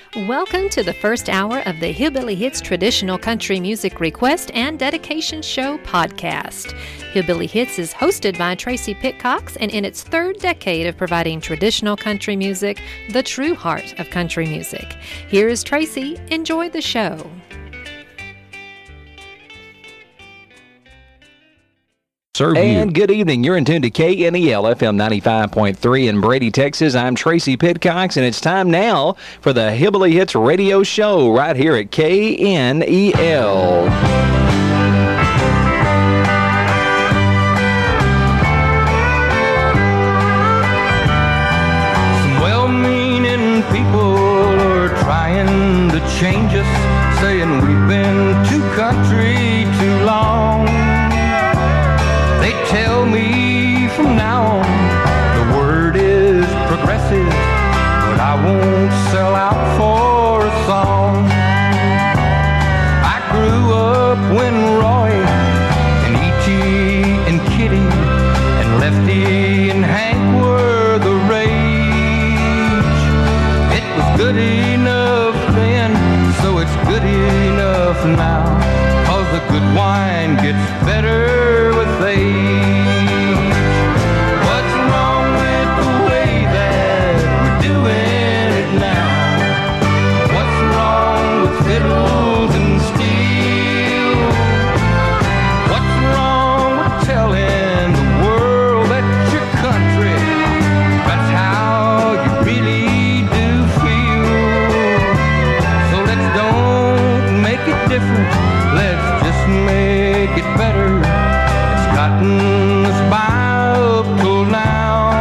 Welcome to the first hour of the Hillbilly Hits Traditional Country Music Request and Dedication Show podcast. Hillbilly Hits is hosted by Tracy Pitcox, and in its third decade of providing traditional country music, the true heart of country music. Here is Tracy. Enjoy the show. And good evening. You're in tune to KNEL FM 95.3 in Brady, Texas. I'm Tracy Pitcox, and it's time now for the Hillbilly Hits radio show right here at KNEL. Some well-meaning people are trying to change us, saying we've been too country too long. They tell me from now on the word is progressive, but I won't sell out for a song. I grew up when Roy and E.T. and Kitty and Lefty and Hank were the rage. It was good enough then, so it's good enough now, 'cause the good wine gets better with age. What's wrong with the way that we're doing it now? What's wrong with fiddles and steel? What's wrong with telling the world that your country, that's how you really do feel? So let's don't make it different, let's just make it better. It's gotten us by up till now.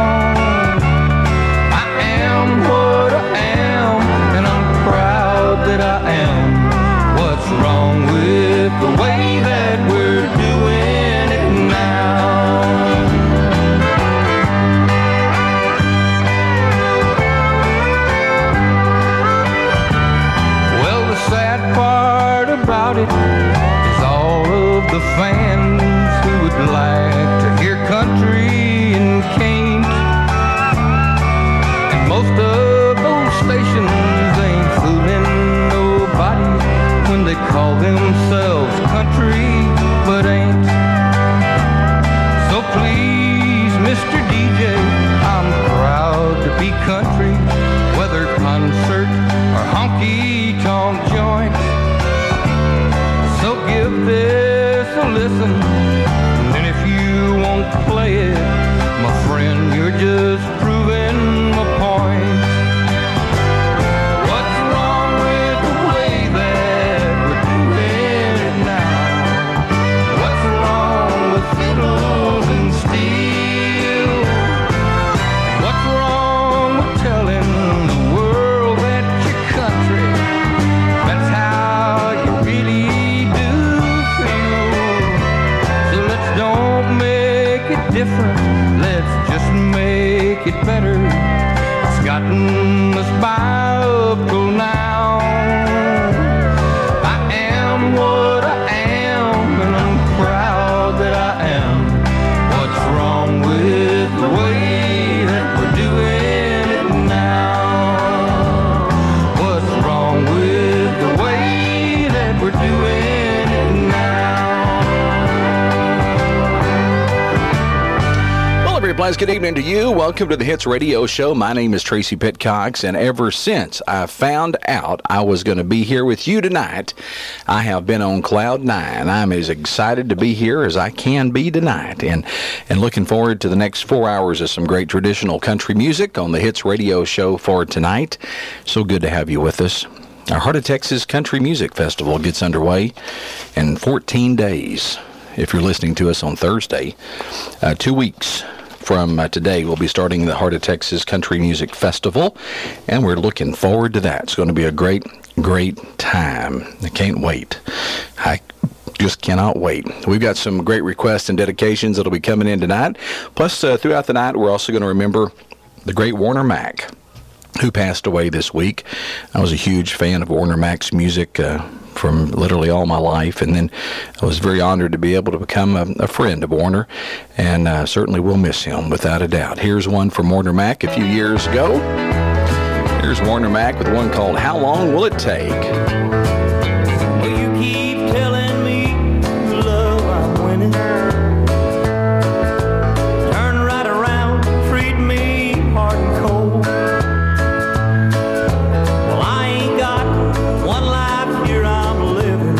I am what I am, and I'm proud that I am. What's wrong with the way that we're doing it now? Well, the sad part about it is all of the fans who would like to hear country and can't. And most of those stations ain't fooling nobody when they call themselves country, but ain't. So please, Mr. DJ, I'm proud to be country, whether concert or honky-tonk joint. So give this a listen, and then if you won't play it, my friend, you're just proving my point. What's wrong with the way that we're doing it now? What's wrong with fiddles and steel? What's wrong with telling the world that your country, that's how you really do feel? So let's don't make it different, let's just make it better. It's gotten us by up till now. I am what I am, and I'm proud that I am. What's wrong with the way that we're doing it now? What's wrong with the way that we're doing it now? Well, everybody, good evening to you. Welcome to the Hits Radio Show. My name is Tracy Pitcox, and ever since I found out I was going to be here with you tonight, I have been on cloud nine. I'm as excited to be here as I can be tonight, and looking forward to the next 4 hours of some great traditional country music on the Hits Radio Show for tonight. So good to have you with us. Our Heart of Texas Country Music Festival gets underway in 14 days. If you're listening to us on Thursday, 2 weeks from today, we'll be starting the Heart of Texas Country Music Festival, and we're looking forward to that. It's going to be a great, great time. I can't wait. I just cannot wait. We've got some great requests and dedications that'll be coming in tonight. Plus, throughout the night, we're also going to remember the great Warner Mack, who passed away this week. I was a huge fan of Warner Mack's music from literally all my life, and then I was very honored to be able to become a friend of Warner, and certainly will miss him without a doubt. Here's one from Warner Mack a few years ago. Here's Warner Mac with one called How Long Will It Take? Well, you keep telling me, love, I'm winning. Turn right around, treat me hard and cold. Well, I ain't got one life here I'm living.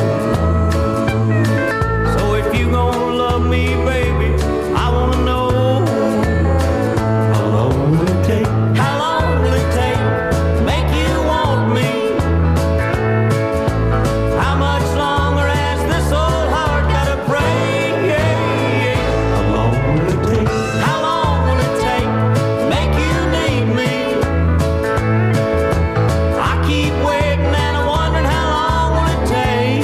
So if you gonna love me, baby, I wanna know, how long will it take? How long will it take to make you want me? How much longer has this old heart gotta pray? How long will it take? How long will it take to make you need me? I keep waiting and I'm wondering how long will it take?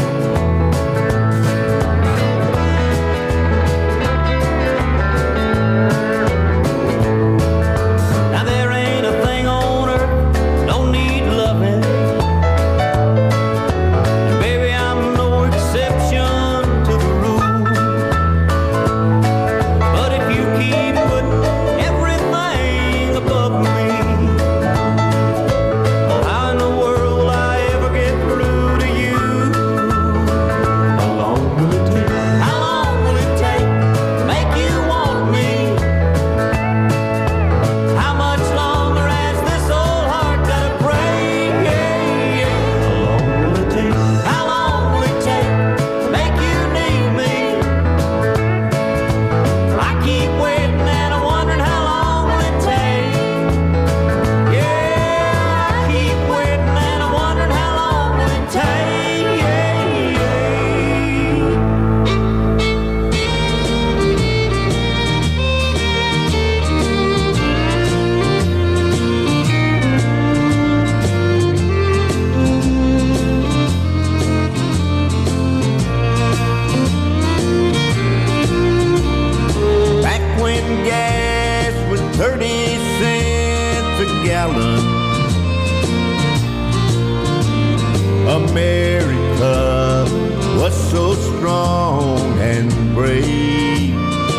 Now there ain't a thing on earth don't need loving. And baby, I'm no exception to the rule. But if you keep putting everything above me, how in the world will I ever get through to you? How long will it take? How long will it take to make you want me? How much longer has this old heart gotta pray? How long will it take? How long will it take to make you need me? I keep waiting and I'm wondering how long will it take? Yeah, I keep waiting and I'm wondering how long will it take? Back when gas was 30 cents a gallon, America was so strong and brave.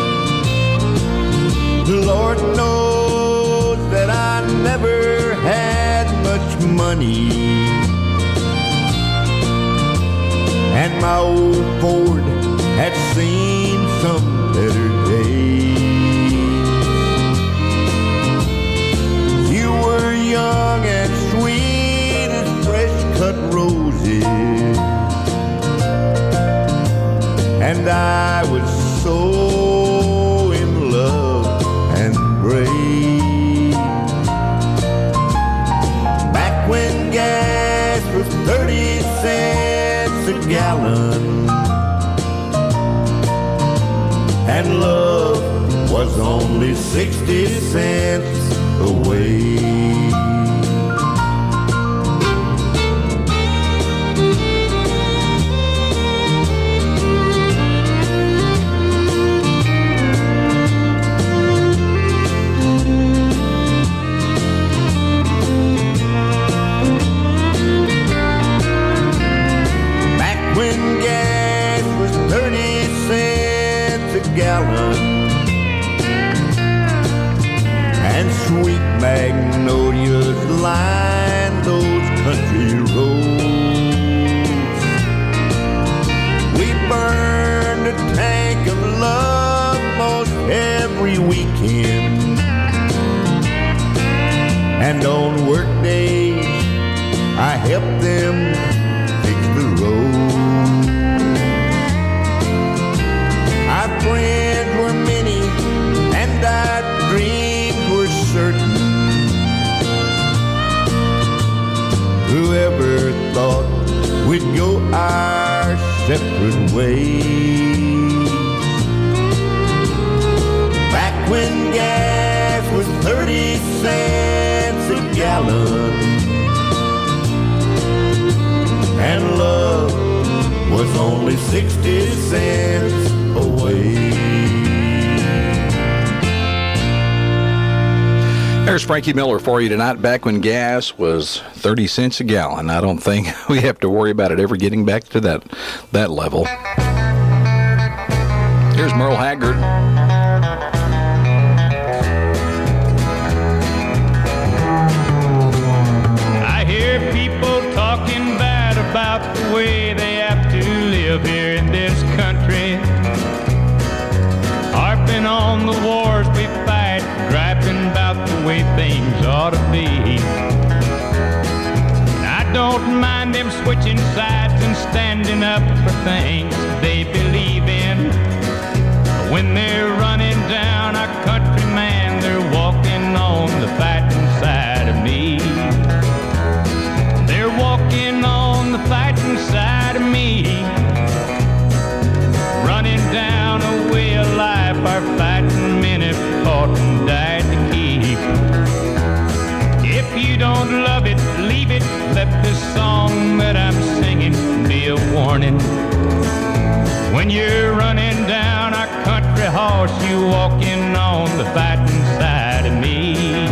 Lord knows that I never had much money, and my old Ford had seen some better days. You were young and sweet as fresh cut roses, and I was so in love and brave. Back when gas was 30 cents a gallon, and love was only 60 cents away. Back when gas was 30 cents a gallon, and sweet magnolias line those country roads. We burned a tank of love most every weekend, and on work days I helped them fix the road. Our friends were many and our dreams were certain. Whoever thought we'd go our separate ways? Back when gas was 30 cents a gallon, and love was only 60 cents away. There's Frankie Miller for you tonight. Back when gas was 30 cents a gallon. I don't think we have to worry about it ever getting back to that level. Here's Merle Haggard. about the way they have to live here in this country. Harping on the wars we fight, griping about the way things ought to be. I don't mind them switching sides and standing up for things they believe in. But when they're running down our country, man, they're walking on the fighting side of me. They're walking on the fighting side of me. Running down a way of life our fighting men have fought and died to keep. If you don't love it, leave it. Let this song that I'm singing be a warning. When you're running down our country horse, you walking on the fighting side of me.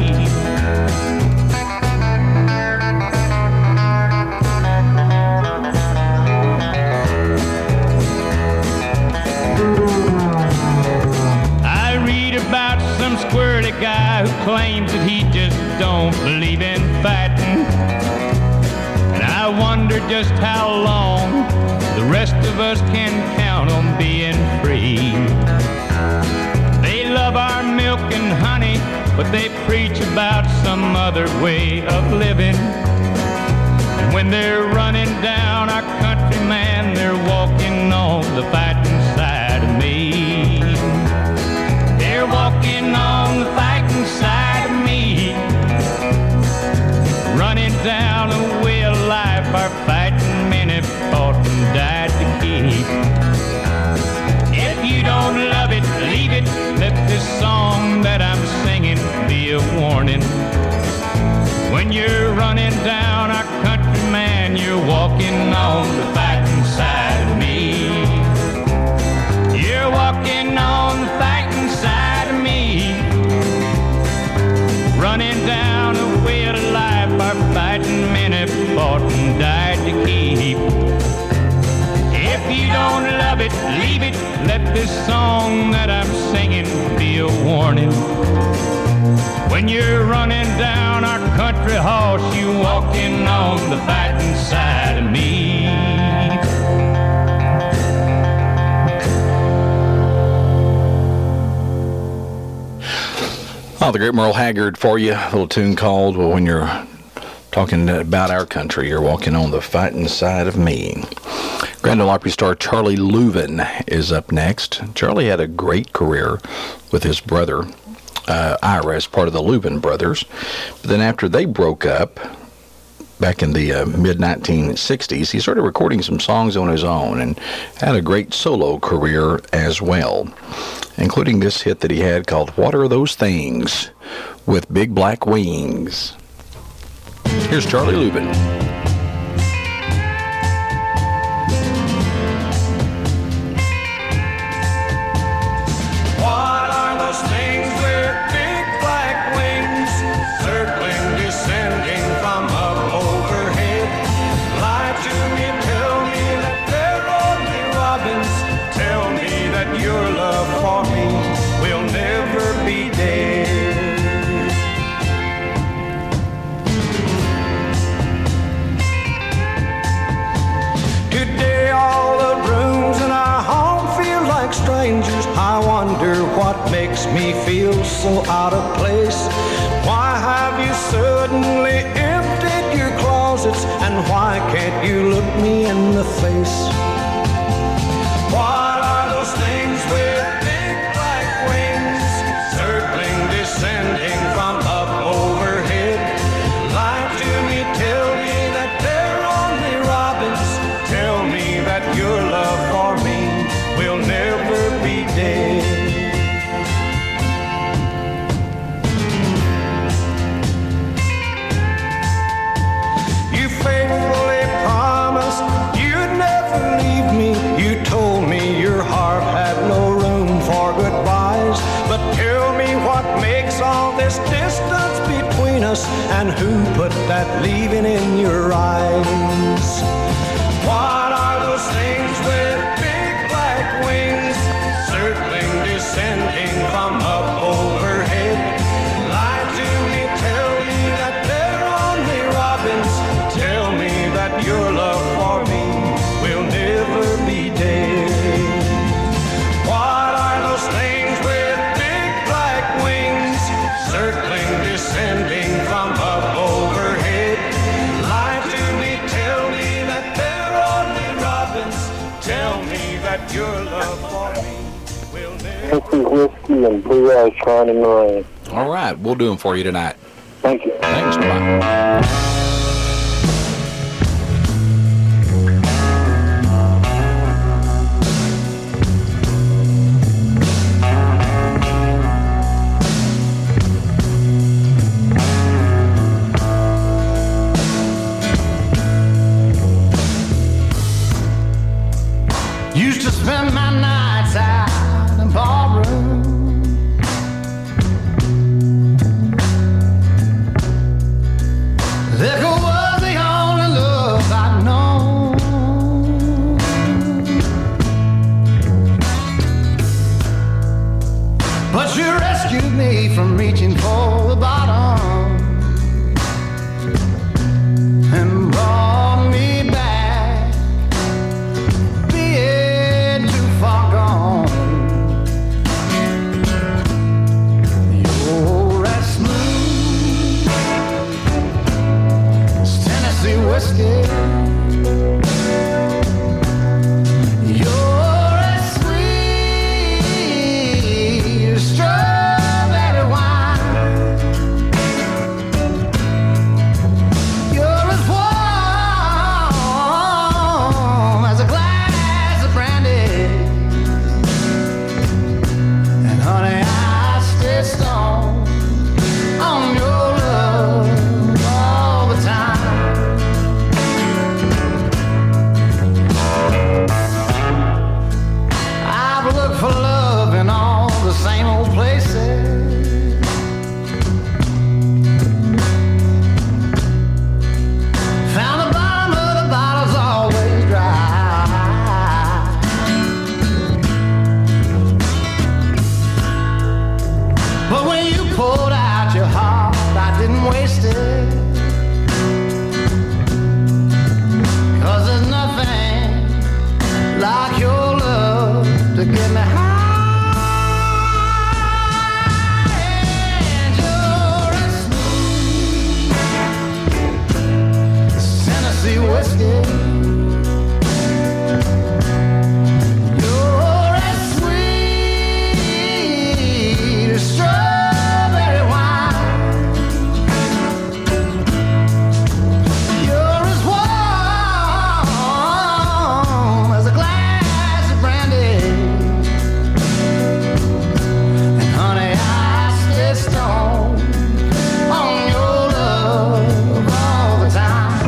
I read about some squirrely guy who claims that he just don't believe in fighting. And I wonder just how long the rest of us can count on being free. They love our milk and honey, but they preach about some other way of living. And when they're running down our country, man, they're walking on the fighting side of me. They're walking on the fighting side of me. Running down a way of life our fighting men have fought and died to keep. If you don't love it, leave it. Let this song that I'm singing be a warning. When you're running down our country, man, you're walking on the fighting side of me. You're walking on the fighting side of me. Running down a way of life our fighting men have fought and died to keep. If you don't love it, leave it. Let this song that I'm singing be a warning. When you're running down our country horse, you walking on the fighting side of me. Oh, the great Merle Haggard for you. A little tune called, well, when you're talking about our country, you're walking on the fighting side of me. Grand Ole Opry star Charlie Louvin is up next. Charlie had a great career with his brother, Ira, as part of the Louvin brothers. But then after they broke up, back in the mid-1960s, he started recording some songs on his own and had a great solo career as well, including this hit that he had called What Are Those Things with Big Black Wings. Here's Charlie Louvin. What are those things with big black wings, circling, descending from up overhead? Lie to me, tell me that they're only robins. Tell me that your love for me will never be dead. Today all the rooms in our home feel like strangers. I wonder what makes me feel so out of place. Why have you suddenly emptied your closets, and why can't you look me in the face? What are those things with big black wings, circling, descending from up overhead? Lie to me, tell me that they're only robins. Tell me that your love for me will never be dead. You faithfully promised you'd never leave me. You told me your heart had no room for goodbyes. But tell me what makes all this distance between us, and who put that leaving in your eyes? What are those things with big black wings, circling, descending from up overhead? Lie to me, tell me that they're only robins. Tell me that your love for me your love for me will never. Tennessee Whiskey and Blue Eyes Crying in the Rain. All right, we'll do them for you tonight. Thank you. Thanks, bye. Used to spend my nights out in ballroom. Liquor was the only love I'd known. But you rescued me from reaching for the bottom and brought me back, being too far gone. You're as smooth as Tennessee whiskey. You're as sweet as strawberry wine. You're as warm as a glass of brandy. And honey, I stay stoned on your love all the time. I've looked for love in all the same old places. Found the bottom of the bottle's always dry. But when you pulled out your heart, I didn't waste it. 'Cause there's nothing like your love to get me high. And you're as smooth as Tennessee whiskey. You're as sweet as strawberry wine. You're as warm as a glass of brandy. And honey, I stay stoned on your love all the time.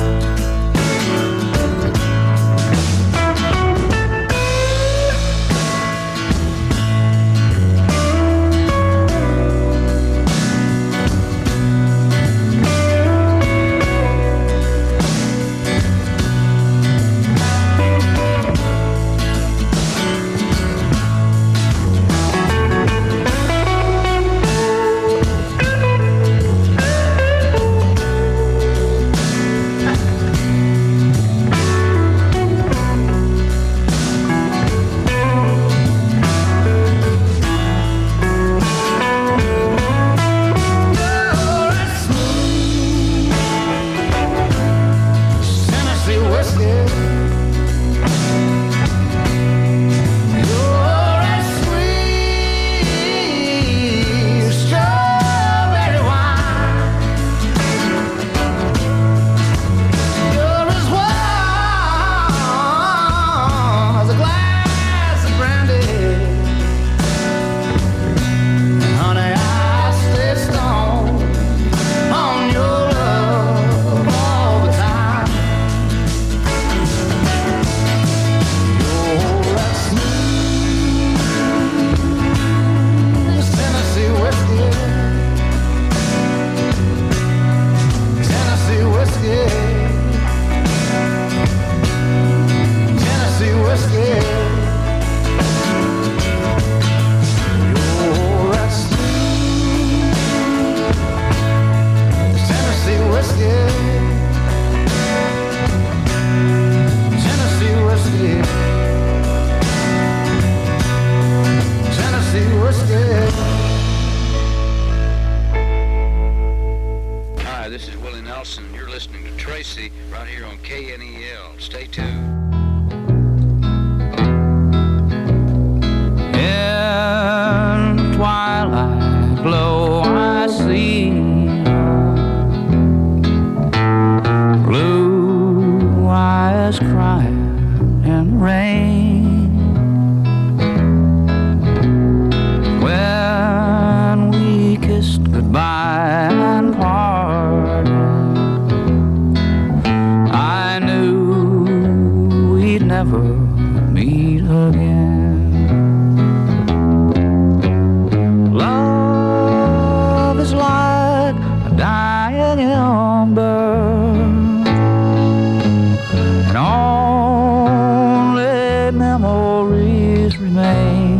You're as smooth as Tennessee whiskey. You're as sweet as strawberry wine. You're as warm as a glass of brandy. And honey, I stay stoned on your love all the time. You're as smooth as Tennessee whiskey. Tennessee whiskey. Tennessee whiskey. You're as smooth as Tennessee whiskey. Tennessee whiskey. Tennessee whiskey. Hi, this is Willie Nelson. You're listening to Tracy right here on KNEL. Stay tuned. eyes crying in the rain. When we kissed goodbye and parted, I knew we'd never meet again. Love is like a dying ember, and only memories remain.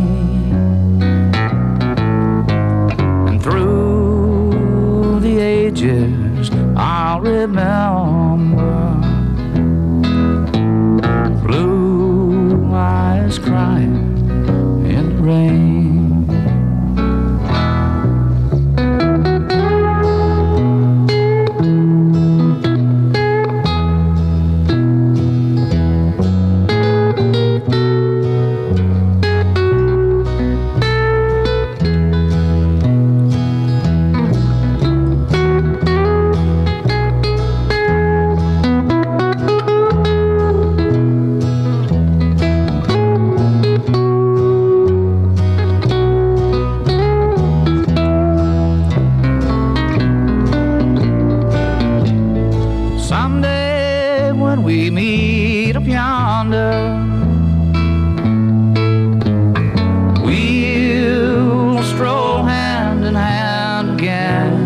And through the ages I'll remember blue eyes crying in the rain. Someday when we meet up yonder, we'll stroll hand in hand again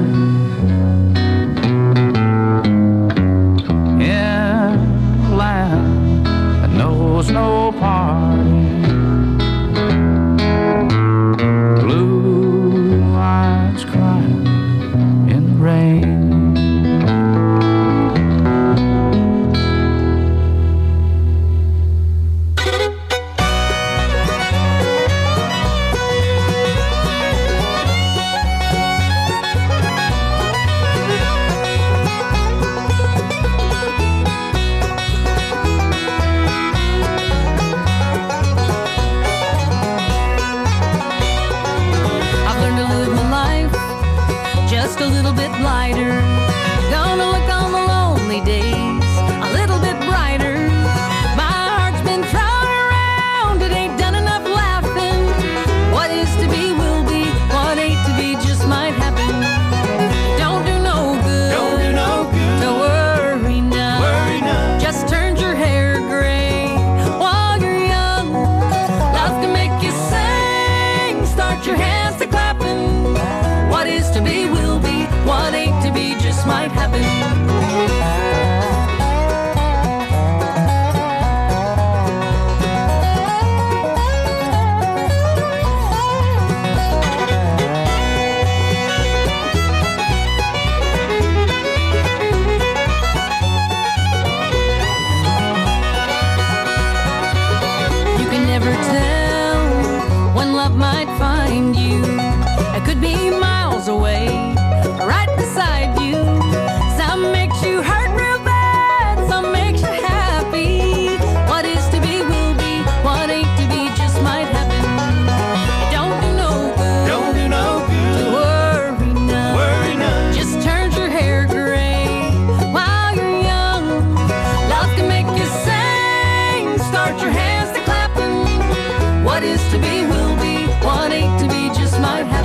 in a land that knows no parting. Blue eyes crying in the rain. Just a little bit lighter. Gonna look on the lonely days a little bit brighter. My heart's been thrown around, it ain't done enough laughing. What is to be will be, what ain't to be just might happen. Don't do no good, Don't do no good. to worry none. Worry none. Just turns your hair gray while you're young. Love can make you sing, start your hands to clapping. What is to be will be, what ain't to be just might happen. You can never tell when love might find you. It could be miles away, right beside you. Some makes you hurt real bad, some makes you happy. What is to be will be, what ain't to be just might happen. Don't do no good, Don't do no to good. worry none. Worry none. Just turns your hair gray while you're young. Love can make you sing, start your hands to clapping. What is to be will be, what ain't to be just might happen.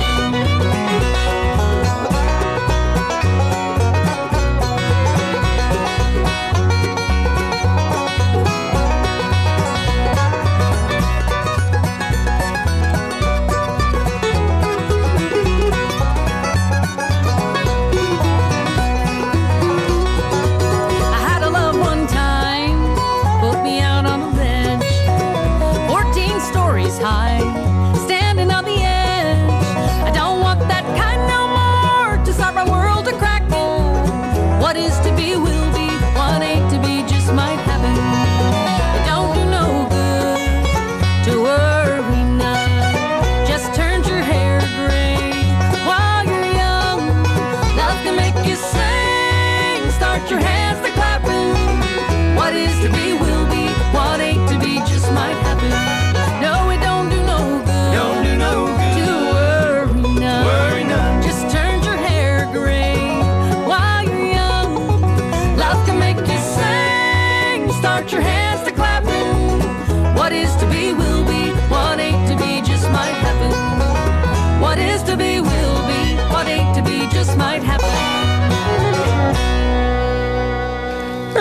I had a love one time, put me out on a ledge, 14 stories high, standing on the edge. I don't want that kind no more to start my world a cracking. What is to be will be, what ain't to be just might happen. It don't do no good to worry none. Just turns your hair gray while you're young. Love can make you sing, start your hands to clapping. What is to be will be, what ain't to be just might happen. No, it don't do no good, Don't do no good. to worry none. Worry none. Just turns your hair gray while you're young. Love can make you sing, start your hands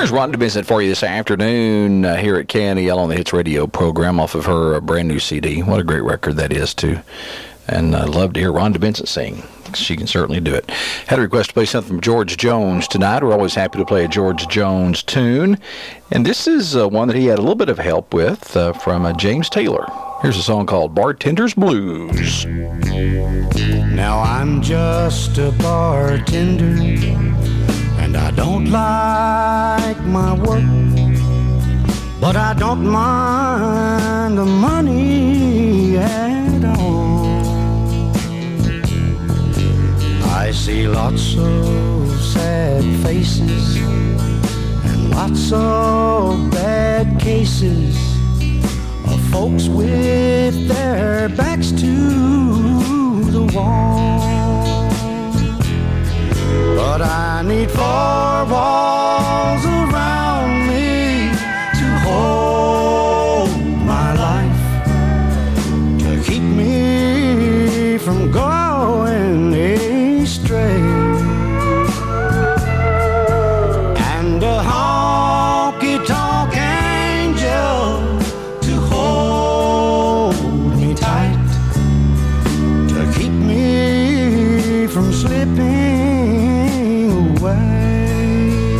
There's Rhonda Vincent for you this afternoon here at KNEL on the Hits Radio program off of her brand new CD. What a great record that is, too. And I'd love to hear Rhonda Vincent sing. She can certainly do it. Had a request to play something from George Jones tonight. We're always happy to play a George Jones tune. And this is one that he had a little bit of help with from James Taylor. Here's a song called Bartender's Blues. Now I'm just a bartender, and I don't like my work, but I don't mind the money at all. I see lots of sad faces and lots of bad cases of folks with their backs to the wall. But I need four walls around me to hold my life, to keep me from going astray. And a honky-tonk angel to hold me tight, to keep me from slipping away.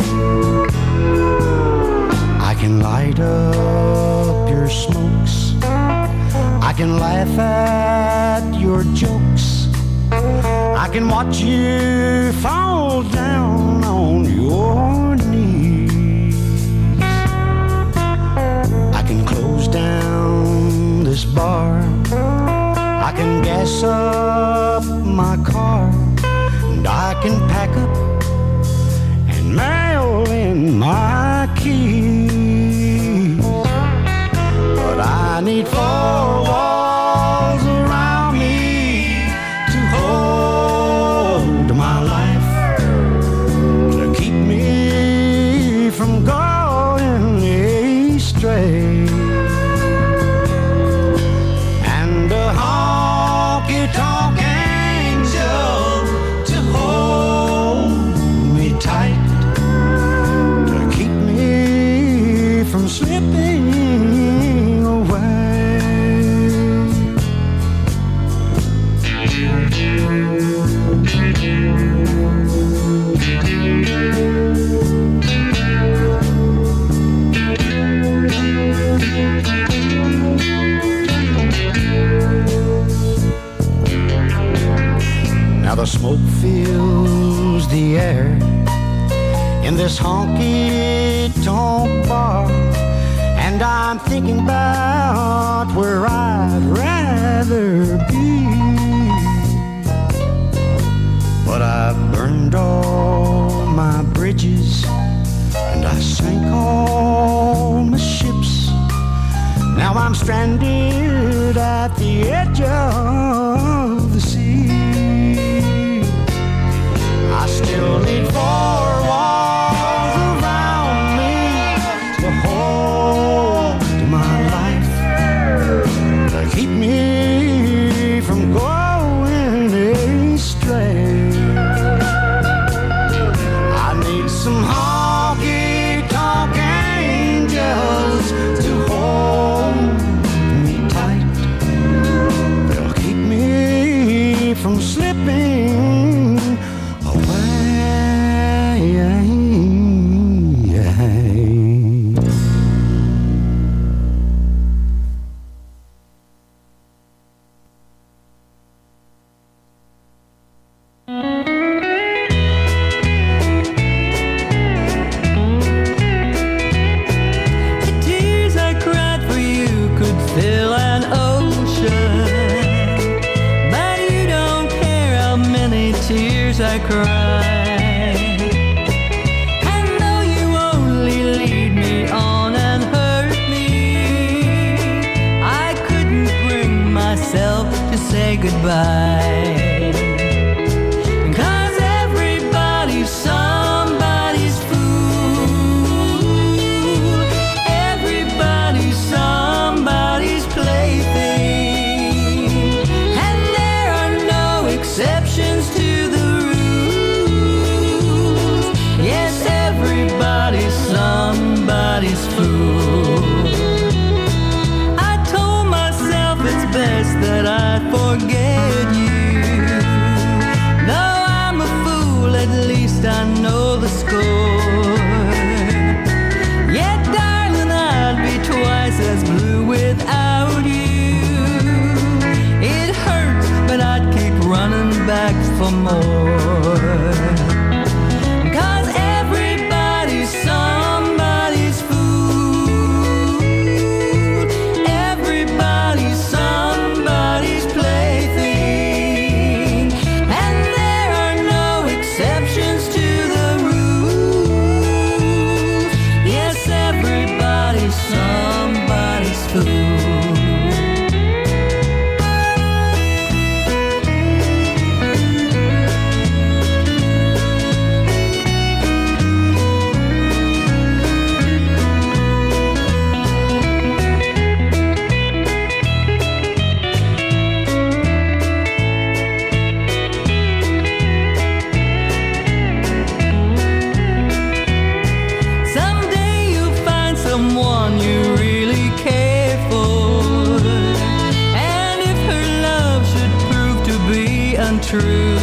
I can light up your smokes, I can laugh at your jokes, I can watch you fall down on your knees. I can close down this bar, I can gas up my car, and I can pack up and mail in my keys. But I need four walls around me to hold my life, to keep me from going astray. And a honky-tonk angel to hold me tight, to keep me from slipping away. Now the smoke fills the air in this honky-tonk bar, and I'm thinking about where I'd rather be. But I've burned all my bridges, and I sank all my ships. Now I'm stranded at the edge of the sea. I still need four walls around me to hold my life, to keep me from going astray. I need some honky-tonk angels to hold me tight, they'll keep me from slipping away. The tears I cried for you could fill an ocean, but you don't care how many tears I cry. And though you only lead me on and hurt me, I couldn't bring myself to say goodbye. 'Cause everybody's somebody's fool, everybody's somebody's plaything, and there are no exceptions to the rule. somebody's fool. I told myself it's best that I forget you. Though I'm a fool, at least I know the score. Yet, darling, I'd be twice as blue without you. It hurts, but I'd keep running back for more. 'Cause everybody's somebody's fool. Everybody's somebody's plaything. And there are no exceptions to the rules. Yes, everybody's somebody's fool. Someday you'll find someone you really care for. And if her love should prove to be untrue,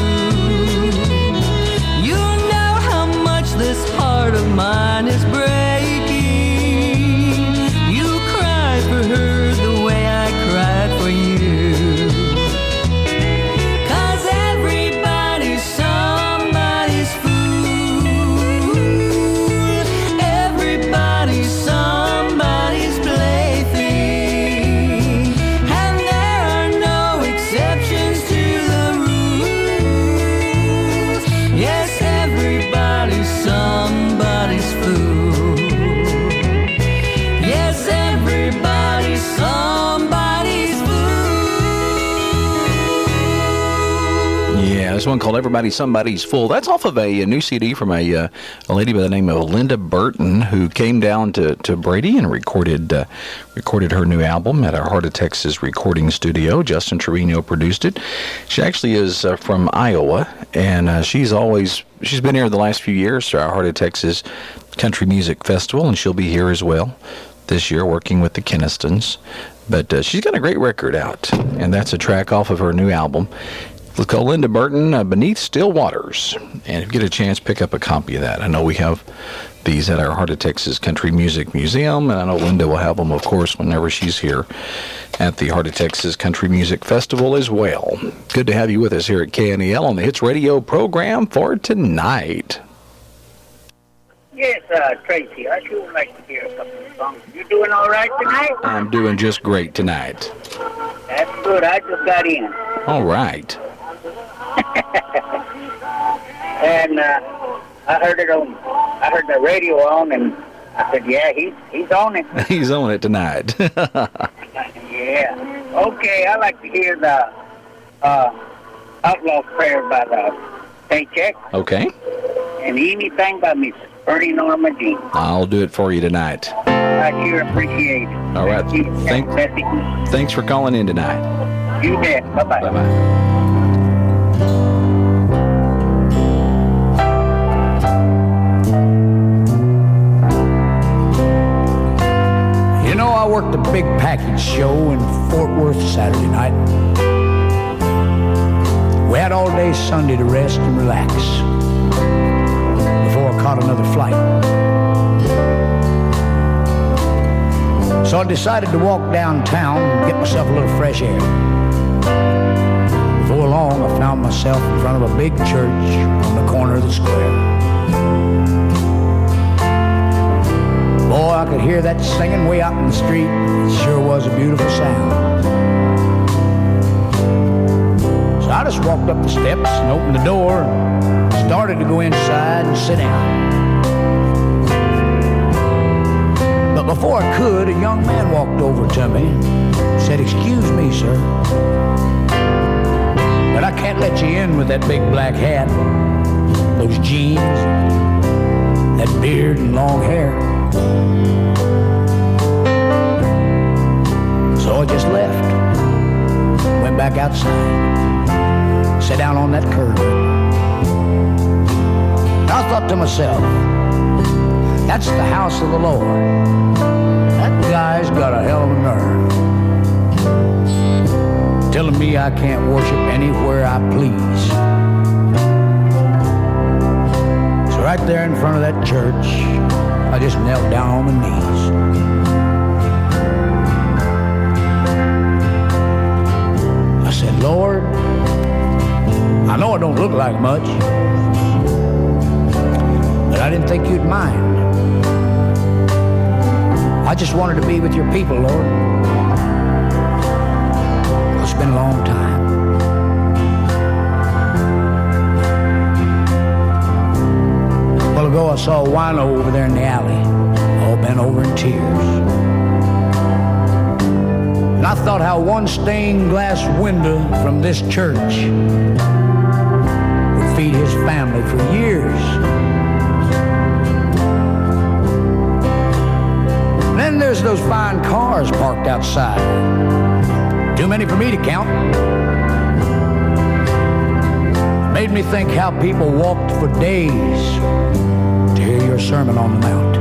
you'll know how much this heart of mine is breaking. You cry for her the way I cried for you. 'Cause everybody's somebody's fool. Everybody's somebody's plaything. And there are no exceptions to the rules. Yes, everybody's somebody's fool. Yes, everybody's somebody's fool. Yeah, this one called Everybody's Somebody's Fool. That's off of a new CD from a lady by the name of Linda Burton, who came down to Brady and recorded her new album at our Heart of Texas recording studio. Justin Trevino produced it. She actually is from Iowa, and she's been here the last few years to our Heart of Texas Country Music Festival, and she'll be here as well this year working with the Kennistons. But she's got a great record out, and that's a track off of her new album. Let's call Linda Burton, Beneath Still Waters. And if you get a chance, pick up a copy of that. I know we have these at our Heart of Texas Country Music Museum, and I know Linda will have them, of course, whenever she's here at the Heart of Texas Country Music Festival as well. Good to have you with us here at KNEL on the Hits Radio program for tonight. Yes, Tracy, I sure would like to hear a couple of songs. You doing all right tonight? I'm doing just great tonight. That's good. I just got in. All right. And I heard the radio on, and I said, yeah, he's on it. He's on it tonight. Yeah. Okay, I like to hear the Outlaw Prayer by the Paycheck. Okay. And Anything by Miss Bernie Norma Jean. I'll do it for you tonight. I sure appreciate it. All right. Thank you. Thanks for calling in tonight. You bet. Bye-bye. Bye-bye. You know, I worked a big package show in Fort Worth Saturday night. We had all day Sunday to rest and relax before I caught another flight. So I decided to walk downtown and get myself a little fresh air. Before long, I found myself in front of a big church on the corner of the square. Boy, I could hear that singing way out in the street. It sure was a beautiful sound. So I just walked up the steps and opened the door and started to go inside and sit down. But before I could, a young man walked over to me and said, "Excuse me, sir, but I can't let you in with that big black hat, those jeans, that beard and long hair." So I just left, went back outside, sat down on that curb. And I thought to myself, That's the house of the Lord. That guy's got a hell of a nerve. Telling me I can't worship anywhere I please. So right there in front of that church, I just knelt down on my knees. I said, Lord, I know I don't look like much, but I didn't think you'd mind. I just wanted to be with your people, Lord. It's been a long time. A while ago, I saw a wino over there in the alley, all bent over in tears. And I thought how one stained glass window from this church would feed his family for years. And then there's those fine cars parked outside. Too many for me to count. Made me think how people walked for days to hear your Sermon on the Mount.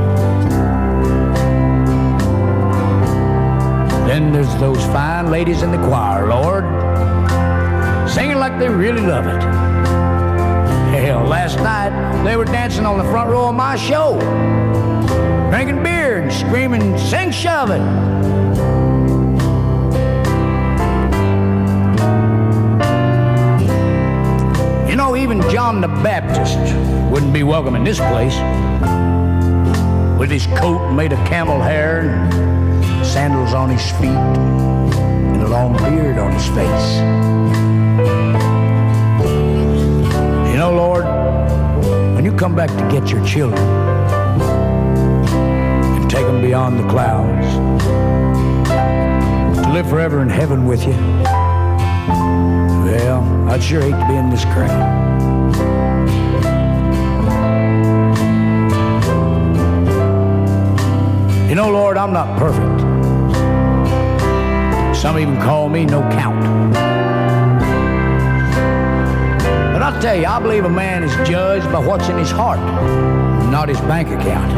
Then there's those fine ladies in the choir, Lord, singing like they really love it. Hell, last night they were dancing on the front row of my show, drinking beer and screaming, "Sing, shove it!" You know, even John the Baptist wouldn't be welcome in this place, with his coat made of camel hair and sandals on his feet and a long beard on his face. You know, Lord, when you come back to get your children and take them beyond the clouds to live forever in heaven with you, well, I'd sure hate to be in this crowd. You know, Lord, I'm not perfect. Some even call me no count. But I'll tell you, I believe a man is judged by what's in his heart, not his bank account.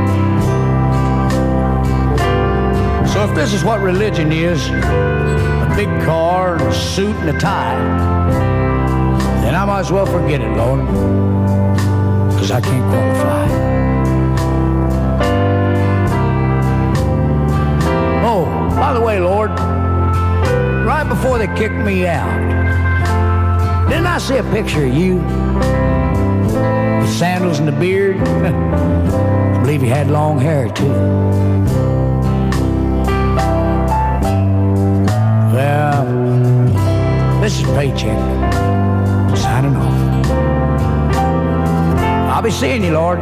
So if this is what religion is, a big car, and a suit, and a tie, then I might as well forget it, Lord, because I can't qualify. Oh, by the way, Lord, right before they kicked me out, didn't I see a picture of you with sandals and a beard? I believe you had long hair, too. Well, this is Paycheck, signing off. I'll be seeing you, Lord.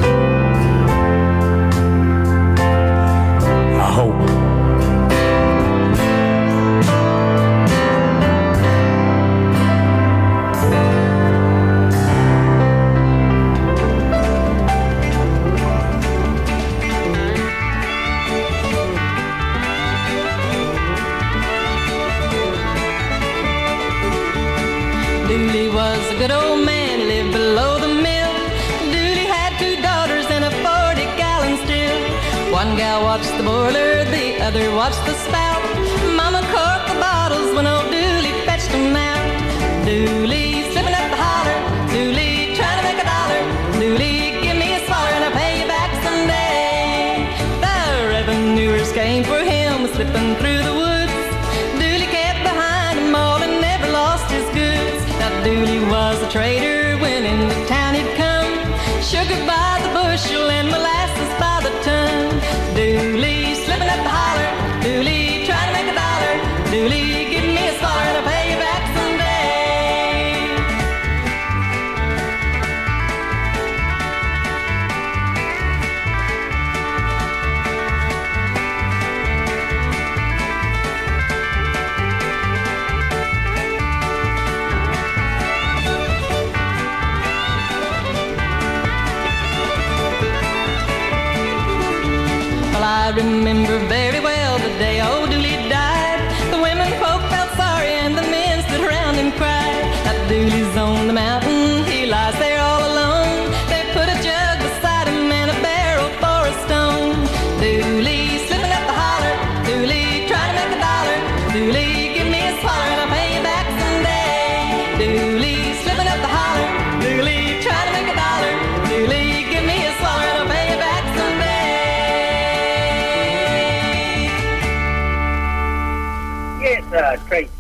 I hope. Dooley was a good old man, lived below the mill. Dooley had 2 daughters and a 40-gallon still. One gal watched the boiler, the other watched the spout. Mama corked the bottles when old Dooley fetched them out. Dooley slipping up the holler, Dooley trying to make a dollar. Dooley, give me a swaller and I'll pay you back someday. The revenuers came for him, slipping through the woods. Dooley kept behind them all and never lost his goods. Now Dooley was a trader when into town he'd come. Sugar by the bushel and molasses by the ton. Dooley slipping up the holler, Dooley trying to make a dollar. Dooley, give me a swaller and I'll pay you back someday. Well, I remember very well the day old Dooley died. The women folk felt sorry and the men stood around and cried. That Dooley's on the mountain, he lies there all alone. They put a jug beside him and a barrel Tracy.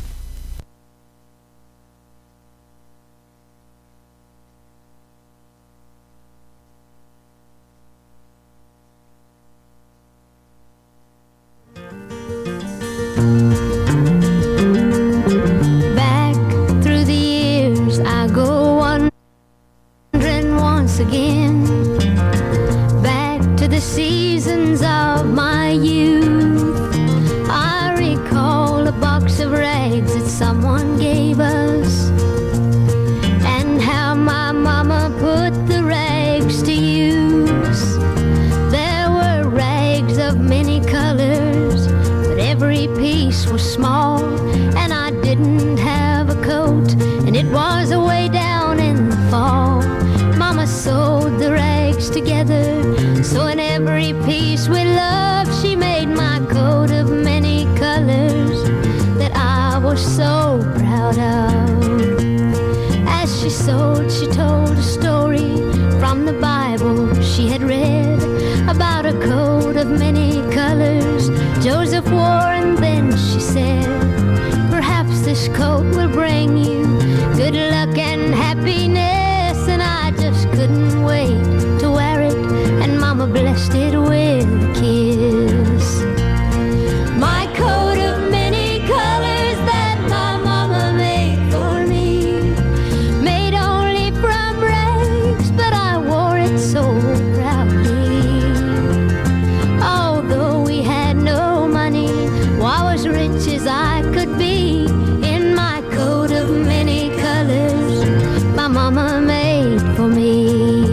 Back through the years I go wandering once again, back to the seasons of my youth. I recall a box of rags that someone gave us, and how my mama put the rags to use. There were rags of many colors, but every piece was small, and I didn't have a coat, and it was away down in the fall. Mama sewed the rags together, so in every piece with love she made my coat of many colors that I was so proud of. As she sewed, she told a story from the Bible she had read about a coat of many colors Joseph wore, and then she said, perhaps this coat will bring you good luck and happiness. And I just couldn't wait to wear it, and Mama blessed it with a kiss. My coat of many colors that my mama made for me, made only from rags, but I wore it so proudly. Although we had no money, well, I was rich as I could be in my coat of many colors my mama made for me.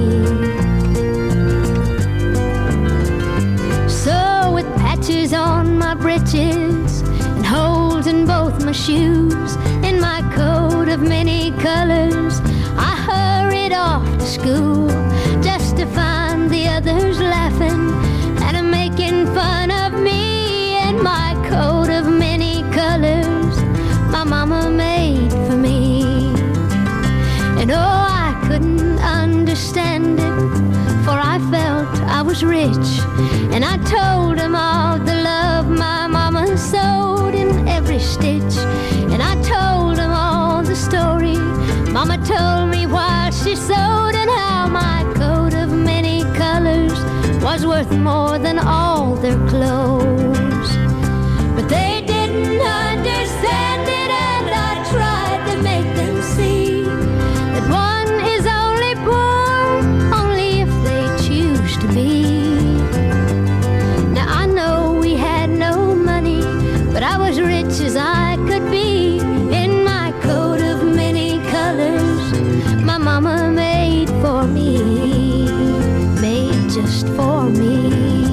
So with patches on my breeches and holes in both my shoes, in my coat of many colors, I hurried off to school, just to find the others laughing and making fun of me in my coat of many colors my mama made for me. And oh, I couldn't understand it, for I felt I was rich, and I told them all the love my mama sewed in every stitch. And I told them all the story Mama told me while she sewed, and how my coat of many colors was worth more than all their clothes. But they didn't understand it, and I tried to make them see that one is only poor only if they choose to be. Now I know we had no money, but I was rich as I could be in my coat of many colors my mama made for me, made just for me.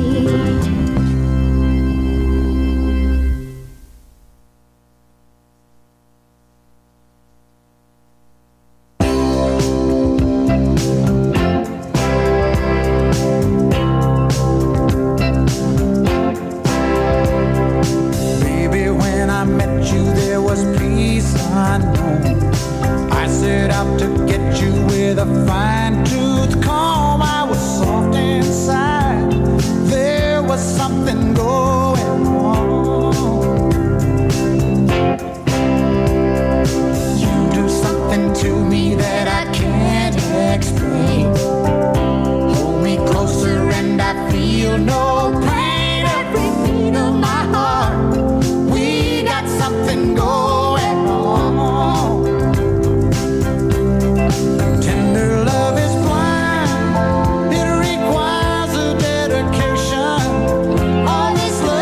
Baby, when I met you, there was peace unknown. I set out to get you with a fine-tooth comb. I was soft inside. There was something going on. You do something to me that I can't explain. Hold me closer and I feel no pain. Every beat of my heart, we got something going on. Tender love is blind, it requires a dedication. All this love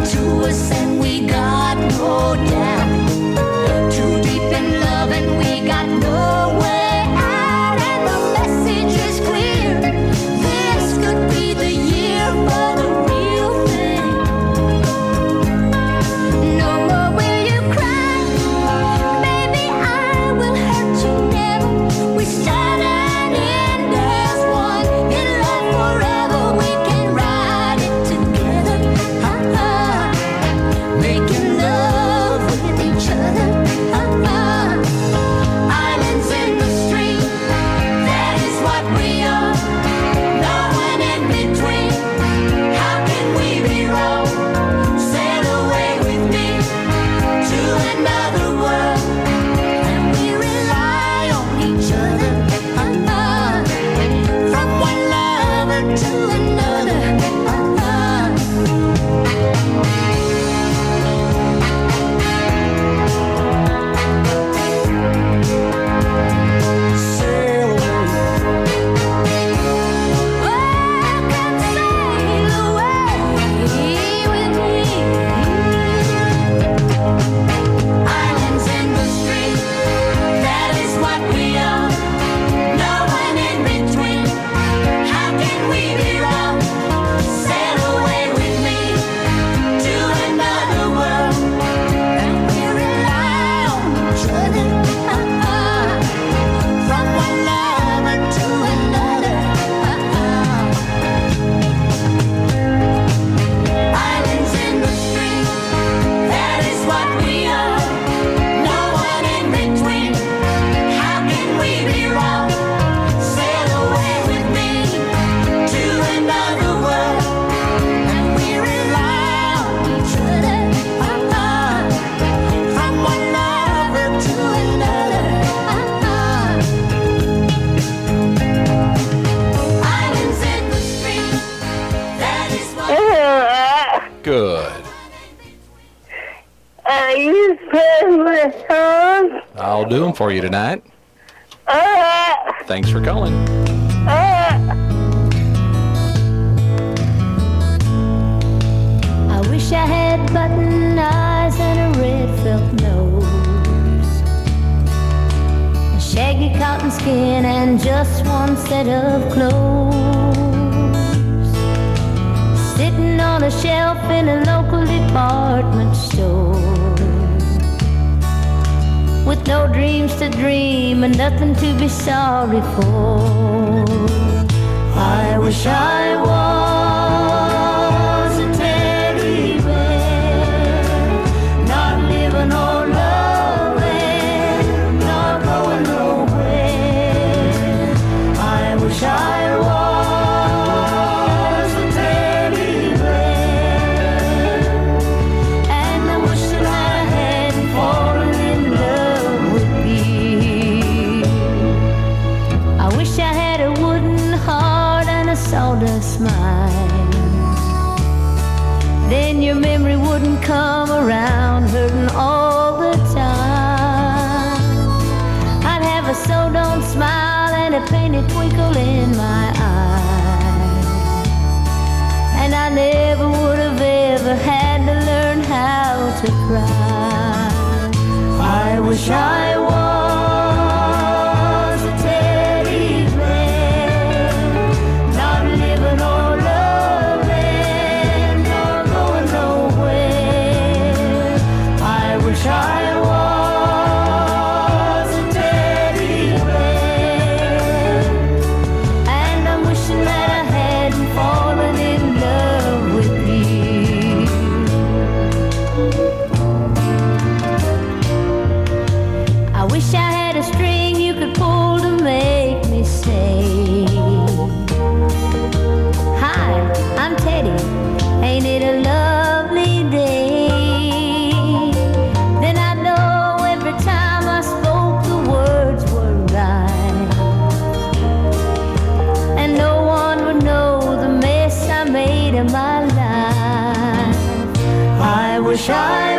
to us and we got no doubt. Too deep in love and we got no way out. And the message is clear. This could be the year for the real thing. No more will you cry. Baby, I will hurt you never. We start and end as one. In love forever, we can ride it together. Making love with each other. Islands in the stream, that is what we are. No one in between. How can we be wrong? Sail away with me to another world, and we rely on each other. From one lover to another. Sail away. Come sail away with me. Islands in the stream, that is what we are. No one in between. How can we be wrong? Sail away with me to another world, and we rely on each other. From one lover to another. Islands in the stream, that is what we are. No one in between. How can we be wrong? Sail away with me to another world, and we rely on each other. From one lover to another. Islands in the stream, that is what Good. You play my song. I'll do them for you tonight. Thanks for calling. I wish I had button eyes and a red felt nose, a shaggy cotton skin and just one set of clothes, sitting on a shelf in a local department store, with no dreams to dream and nothing to be sorry for. I wish I was a teddy bear, not living or loving, not going nowhere. I wish I was a teddy bear, and I wish that I hadn't fallen in love with you. I wish I had a wooden heart and a sawdust mind. Then your memory wouldn't come around hurting all the time. I'd have a so-don't smile and a painted twinkle in my eye, and I never would have ever had to learn how to cry. I wish I was a teddy bear, not living or loving, nor going nowhere. I wish I was a teddy bear, and I'm wishing that I hadn't fallen in love with you. I wish I had a string you could pull to make me say, hi, I'm Teddy, ain't it a lovely day? Then I know every time I spoke the words were right, and no one would know the mess I made of my life. I wish I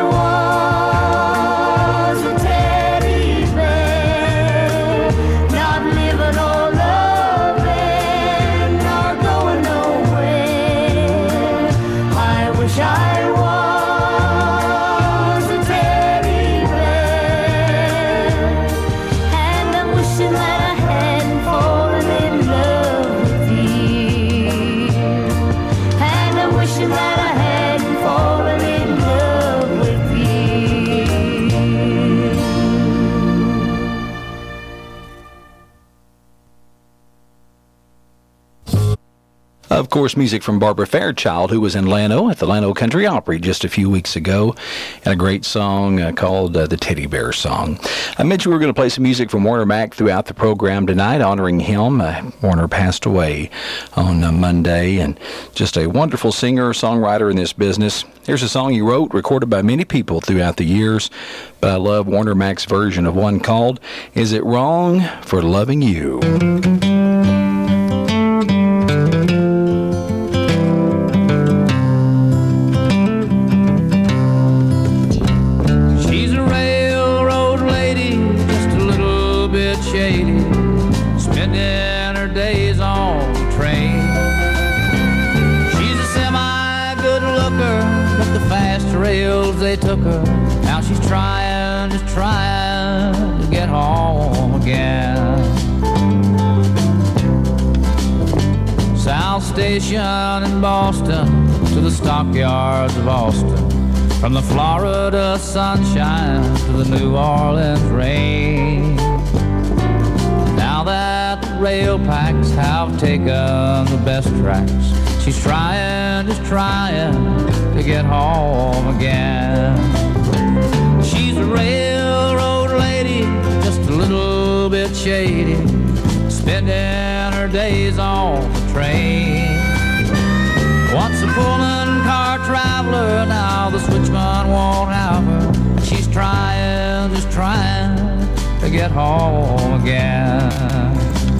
was a teddy bear, not living or loving, nor going nowhere. I wish I was course, music from Barbara Fairchild, who was in Llano at the Llano Country Opry just a few weeks ago, and a great song called the Teddy Bear Song. I mentioned we were going to play some music from Warner Mack throughout the program tonight, honoring him. Warner passed away on Monday, and just a wonderful singer, songwriter in this business. Here's a song he wrote, recorded by many people throughout the years, but I love Warner Mack's version of one called Is It Wrong for Loving You? She's a railroad lady, just a little bit shady, spending her days on the train. She's a semi-good looker, but the fast rails, they took her. Now she's trying, just trying to get home again. South Station in Boston to the stockyards of Austin, from the Florida sunshine to the New Orleans rain. Now that the rail packs have taken the best tracks, she's trying, just trying to get home again. She's a railroad lady, just a little bit shady, spending her days on the train. Once a Pullman car traveler, now the switchman won't have her. She's trying, just trying to get home again.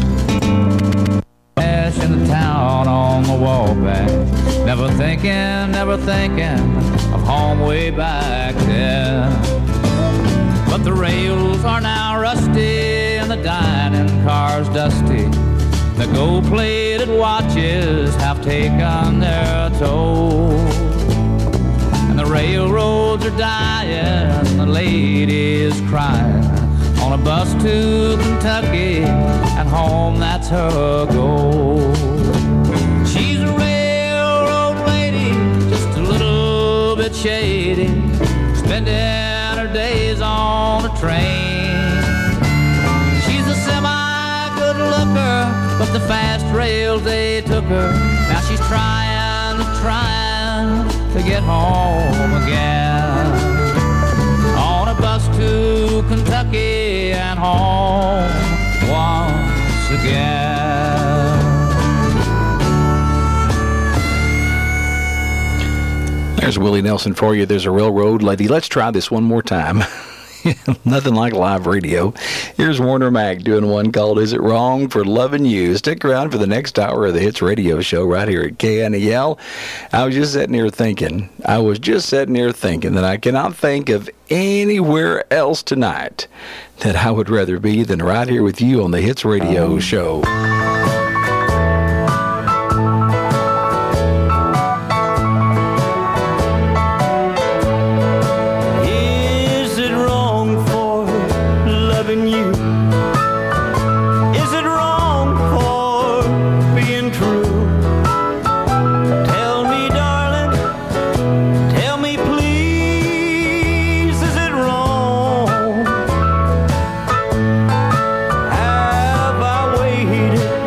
In the town on the wallback, never thinking of home way back then. But the rails are now rusty and the dining car's dusty. The gold-plated watches have taken their toll, and the railroads are dying and the lady's crying. On a bus to Kentucky and home, that's her goal. She's a railroad lady, just a little bit shady, spending her days on a train. She's a semi-good looker, but the fast rails, they took her. Now she's trying to get home again. On a bus to Kentucky and home once again. There's Willie Nelson for you. There's a railroad lady. Let's try this one more time. Nothing like live radio. Here's Warner Mack doing one called Is It Wrong for Loving You? Stick around for the next hour of the Hits Radio Show right here at KNEL. I was just sitting here thinking that I cannot think of anywhere else tonight that I would rather be than right here with you on the Hits Radio Show. Have I waited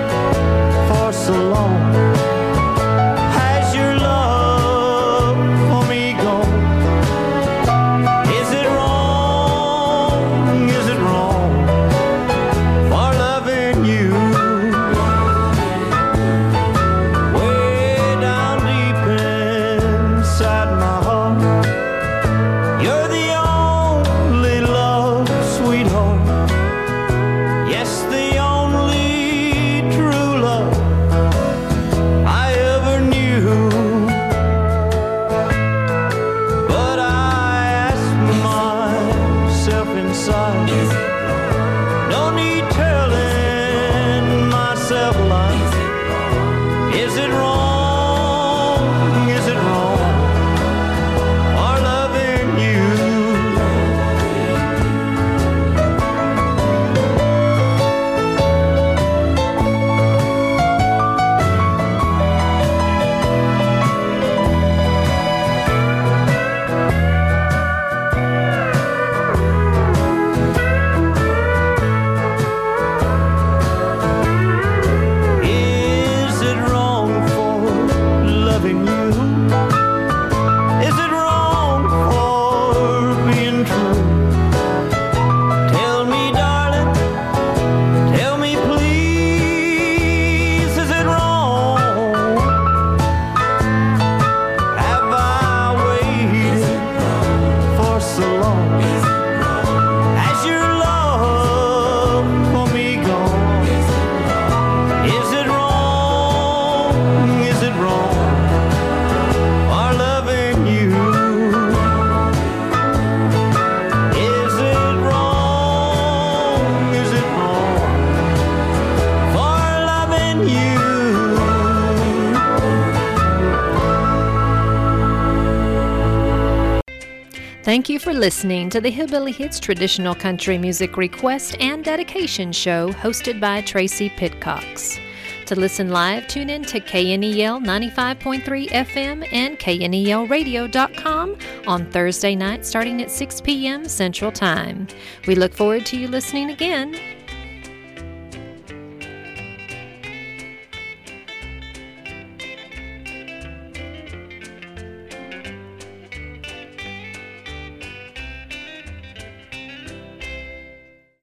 Thank you for listening to the Hillbilly Hits Traditional Country Music Request and Dedication Show hosted by Tracy Pitcox. To listen live, tune in to KNEL 95.3 FM and KNELradio.com on Thursday night starting at 6 p.m. Central Time. We look forward to you listening again.